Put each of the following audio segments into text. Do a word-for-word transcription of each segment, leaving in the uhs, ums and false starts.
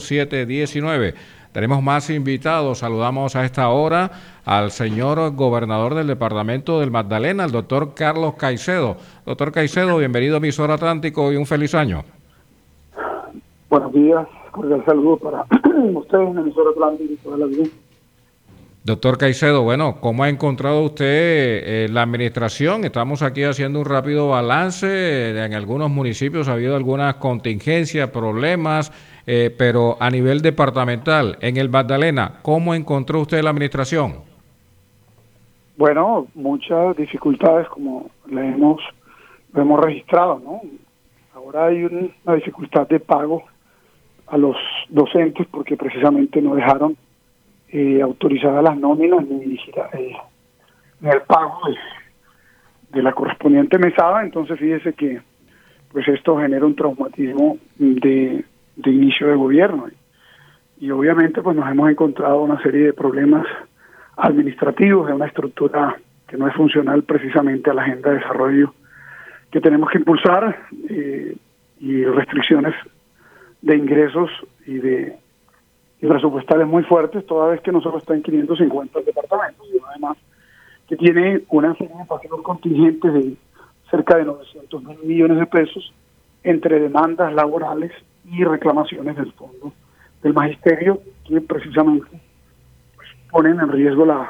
siete diecinueve. Tenemos más invitados. Saludamos a esta hora al señor gobernador del departamento del Magdalena, el doctor Carlos Caicedo. Doctor Caicedo, bienvenido a Emisora Atlántico y un feliz año. Buenos días, cordial saludo para ustedes en Emisora Atlántico y toda la vida. Doctor Caicedo, bueno, ¿cómo ha encontrado usted eh, la administración? Estamos aquí haciendo un rápido balance. En algunos municipios ha habido algunas contingencias, problemas, eh, pero a nivel departamental, en el Magdalena, ¿cómo encontró usted la administración? Bueno, muchas dificultades como le hemos, lo hemos registrado, ¿no? Ahora hay un, una dificultad de pago a los docentes porque precisamente no dejaron Eh, autorizadas las nóminas ni, eh, ni el pago de, de la correspondiente mesada. Entonces fíjese que pues esto genera un traumatismo de, de inicio de gobierno y, y obviamente pues nos hemos encontrado una serie de problemas administrativos de una estructura que no es funcional precisamente a la agenda de desarrollo que tenemos que impulsar, eh, y restricciones de ingresos y de y presupuestales muy fuertes, toda vez que no solo está en quinientos cincuenta departamentos, sino además que tiene una serie de pasivos contingentes de cerca de novecientos mil millones de pesos entre demandas laborales y reclamaciones del fondo del magisterio, que precisamente pues, ponen en riesgo la,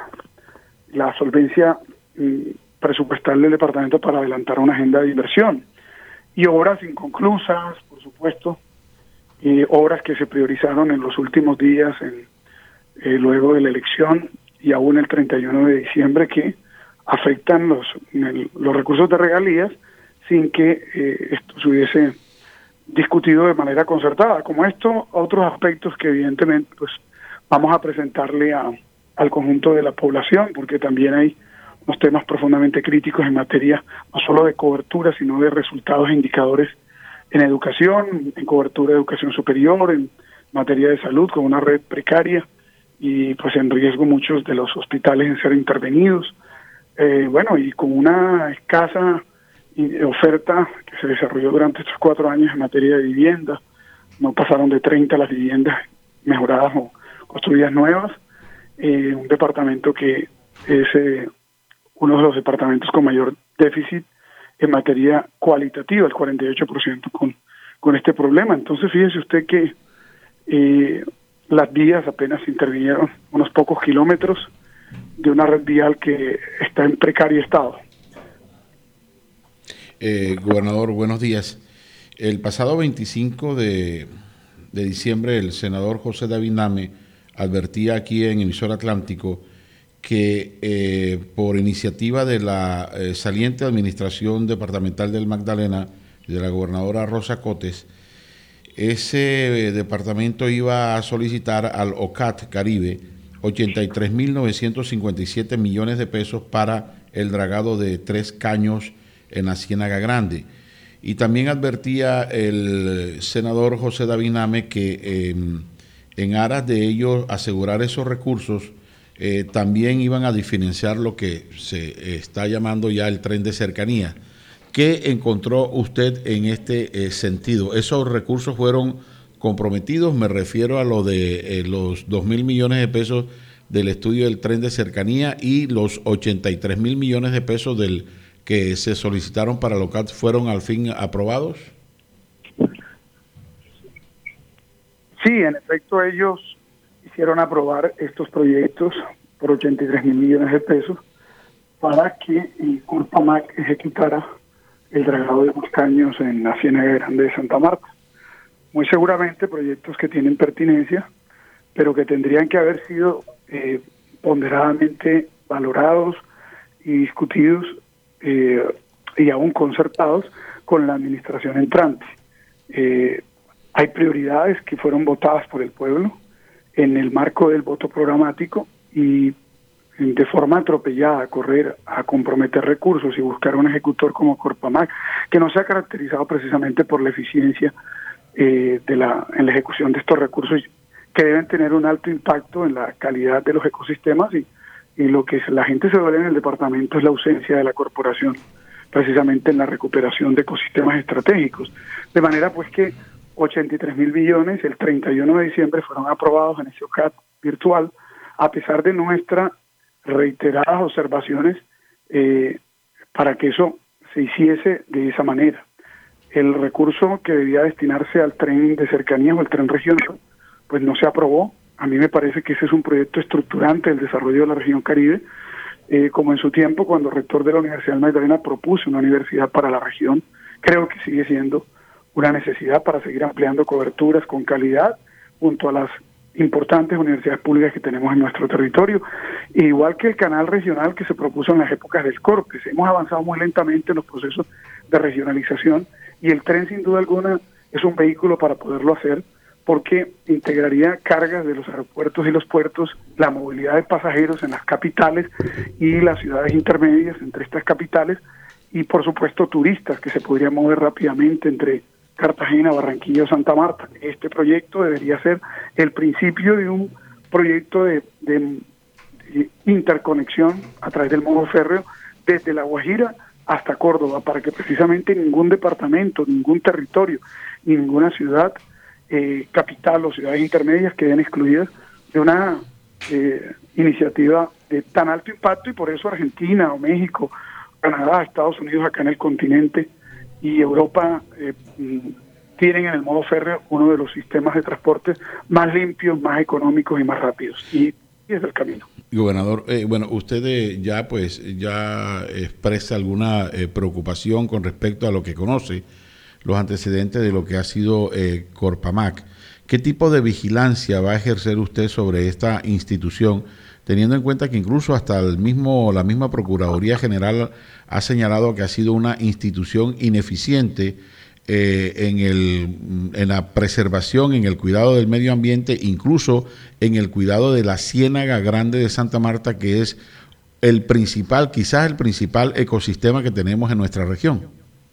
la solvencia eh, presupuestal del departamento para adelantar una agenda de inversión. Y obras inconclusas, por supuesto, Eh, obras que se priorizaron en los últimos días, en, eh, luego de la elección y aún el treinta y uno de diciembre, que afectan los, el, los recursos de regalías sin que eh, esto se hubiese discutido de manera concertada. Como esto, otros aspectos que evidentemente pues vamos a presentarle a, al conjunto de la población, porque también hay unos temas profundamente críticos en materia no solo de cobertura, sino de resultados e indicadores en educación, en cobertura de educación superior, en materia de salud, con una red precaria y pues en riesgo muchos de los hospitales en ser intervenidos. Eh, bueno, y con una escasa oferta que se desarrolló durante estos cuatro años en materia de vivienda. No pasaron de treinta las viviendas mejoradas o construidas nuevas. Eh, un departamento que es eh, uno de los departamentos con mayor déficit en materia cualitativa, el cuarenta y ocho por ciento con, con este problema. Entonces, fíjese usted que eh, las vías apenas intervinieron unos pocos kilómetros de una red vial que está en precario estado. Eh, gobernador, buenos días. El pasado veinticinco de, de diciembre, el senador José David Name advertía aquí en Emisora Atlántico que eh, por iniciativa de la eh, saliente administración departamental del Magdalena, de la gobernadora Rosa Cotes, ese eh, departamento iba a solicitar al O C A T Caribe ochenta y tres mil novecientos cincuenta y siete millones de pesos para el dragado de Tres Caños en la Ciénaga Grande. Y también advertía el senador José David Name que eh, en aras de ellos asegurar esos recursos, Eh, también iban a diferenciar lo que se eh, está llamando ya el tren de cercanía. ¿Qué encontró usted en este eh, sentido? ¿Esos recursos fueron comprometidos? Me refiero a lo de eh, los dos mil millones de pesos del estudio del tren de cercanía y los ochenta y tres mil millones de pesos del que se solicitaron para el O C A T, ¿fueron al fin aprobados? Sí, en efecto ellos hicieron aprobar estos proyectos por ochenta y tres mil millones de pesos para que el Corpamac ejecutara el dragado de los caños en la Ciénaga Grande de Santa Marta. Muy seguramente proyectos que tienen pertinencia, pero que tendrían que haber sido eh, ponderadamente valorados y discutidos eh, y aún concertados con la administración entrante. Eh, hay prioridades que fueron votadas por el pueblo en el marco del voto programático y de forma atropellada correr a comprometer recursos y buscar un ejecutor como Corpamac, que no se ha caracterizado precisamente por la eficiencia eh, de la en la ejecución de estos recursos, que deben tener un alto impacto en la calidad de los ecosistemas, y, y lo que la gente se duele en el departamento es la ausencia de la corporación precisamente en la recuperación de ecosistemas estratégicos. De manera pues que ochenta y tres mil millones, el treinta y uno de diciembre fueron aprobados en ese O C A T virtual, a pesar de nuestras reiteradas observaciones eh, para que eso se hiciese de esa manera. El recurso que debía destinarse al tren de cercanías o el tren regional, pues no se aprobó. A mí me parece que ese es un proyecto estructurante del desarrollo de la región Caribe, eh, como en su tiempo cuando el rector de la Universidad del Magdalena propuso una universidad para la región. Creo que sigue siendo una necesidad para seguir ampliando coberturas con calidad junto a las importantes universidades públicas que tenemos en nuestro territorio, e igual que el canal regional que se propuso en las épocas del Corpes. Hemos avanzado muy lentamente en los procesos de regionalización y el tren sin duda alguna es un vehículo para poderlo hacer, porque integraría cargas de los aeropuertos y los puertos, la movilidad de pasajeros en las capitales y las ciudades intermedias entre estas capitales, y por supuesto turistas que se podrían mover rápidamente entre Cartagena, Barranquilla o Santa Marta. Este proyecto debería ser el principio de un proyecto de, de, de interconexión a través del modo férreo desde La Guajira hasta Córdoba, para que precisamente ningún departamento, ningún territorio, ni ninguna ciudad eh, capital o ciudades intermedias queden excluidas de una eh, iniciativa de tan alto impacto, y por eso Argentina o México, Canadá, Estados Unidos acá en el continente y Europa eh, tienen en el modo férreo uno de los sistemas de transporte más limpios, más económicos y más rápidos, y, y es el camino. Gobernador, eh, bueno, usted eh, ya pues ya expresa alguna eh, preocupación con respecto a lo que conoce, los antecedentes de lo que ha sido eh, Corpamac. ¿Qué tipo de vigilancia va a ejercer usted sobre esta institución, teniendo en cuenta que incluso hasta el mismo la misma Procuraduría General ha señalado que ha sido una institución ineficiente eh, en el en la preservación, en el cuidado del medio ambiente, incluso en el cuidado de la Ciénaga Grande de Santa Marta, que es el principal, quizás el principal ecosistema que tenemos en nuestra región?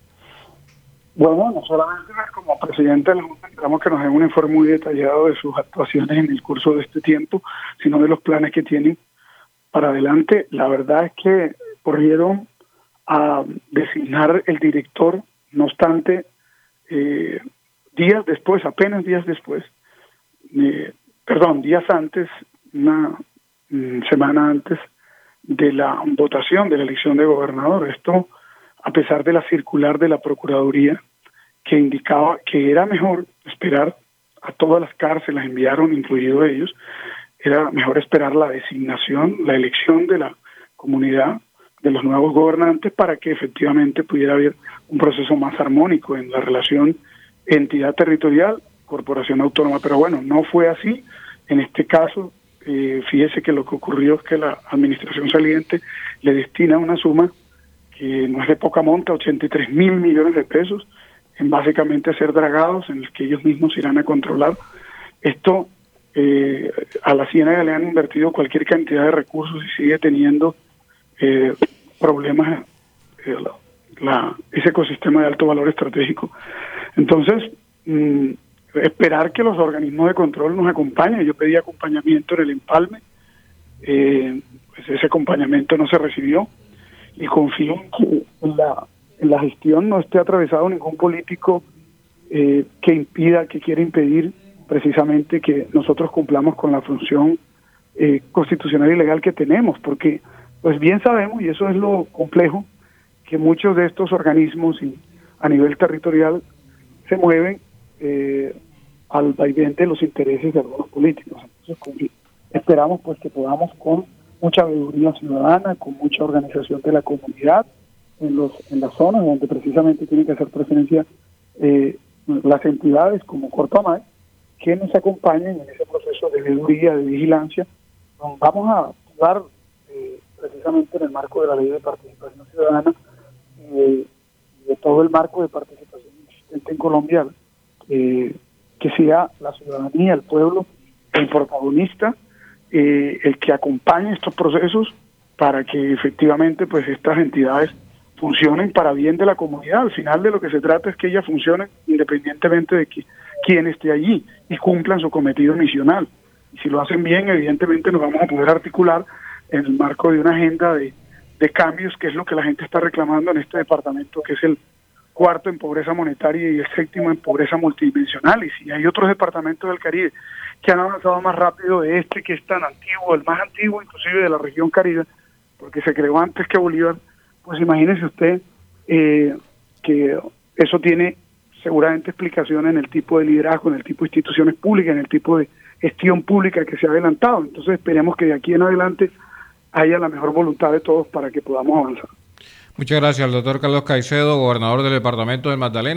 Bueno, no solamente como presidente de la Junta esperamos que nos den un informe muy detallado de sus actuaciones en el curso de este tiempo, sino de los planes que tienen para adelante. La verdad es que corrieron a designar el director, no obstante, eh, días después, apenas días después, eh, perdón, días antes, una mm, semana antes de la votación de la elección de gobernador. Esto a pesar de la circular de la Procuraduría que indicaba que era mejor esperar a todas las cárceles, enviaron incluido ellos, era mejor esperar la designación, la elección de la comunidad, de los nuevos gobernantes, para que efectivamente pudiera haber un proceso más armónico en la relación entidad territorial, corporación autónoma. Pero bueno, no fue así. En este caso, eh, fíjese que lo que ocurrió es que la administración saliente le destina una suma que no es de poca monta, ochenta y tres mil millones de pesos, en básicamente ser dragados, en el que ellos mismos irán a controlar. Esto, eh, a la Ciénaga le han invertido cualquier cantidad de recursos y sigue teniendo eh, problemas eh, la, la, ese ecosistema de alto valor estratégico. Entonces, mmm, esperar que los organismos de control nos acompañen. Yo pedí acompañamiento en el empalme, eh, pues ese acompañamiento no se recibió, y confío en que en la, en la gestión no esté atravesado ningún político eh, que impida, que quiera impedir precisamente que nosotros cumplamos con la función eh, constitucional y legal que tenemos, porque pues bien sabemos, y eso es lo complejo, que muchos de estos organismos y a nivel territorial se mueven eh, al vaivén de los intereses de algunos políticos. Entonces, con, esperamos pues que podamos, con mucha veeduría ciudadana, con mucha organización de la comunidad en los en las zonas donde precisamente tienen que hacer presencia eh, las entidades como Corpamac, que nos acompañen en ese proceso de veeduría, de vigilancia. Vamos a actuar eh, precisamente en el marco de la Ley de Participación Ciudadana y de, de todo el marco de participación existente en Colombia, eh, que sea la ciudadanía, el pueblo, el protagonista, eh, el que acompañe estos procesos para que efectivamente pues estas entidades funcionen para bien de la comunidad. Al final de lo que se trata es que ellas funcionen independientemente de que, quién esté allí, y cumplan su cometido misional. Y si lo hacen bien, evidentemente nos vamos a poder articular en el marco de una agenda de, de cambios, que es lo que la gente está reclamando en este departamento, que es el cuarto en pobreza monetaria y el séptimo en pobreza multidimensional. Y si hay otros departamentos del Caribe que han avanzado más rápido de este, que es tan antiguo, el más antiguo inclusive de la región Caribe, porque se creó antes que Bolívar, pues imagínese usted eh, que eso tiene seguramente explicación en el tipo de liderazgo, en el tipo de instituciones públicas, en el tipo de gestión pública que se ha adelantado. Entonces esperemos que de aquí en adelante haya la mejor voluntad de todos para que podamos avanzar. Muchas gracias al doctor Carlos Caicedo, gobernador del departamento del Magdalena.